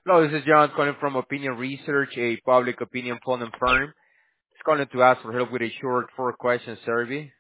Hello, this is John calling from Opinion Research, a public opinion polling firm. It's calling to ask for help with a short four-question survey.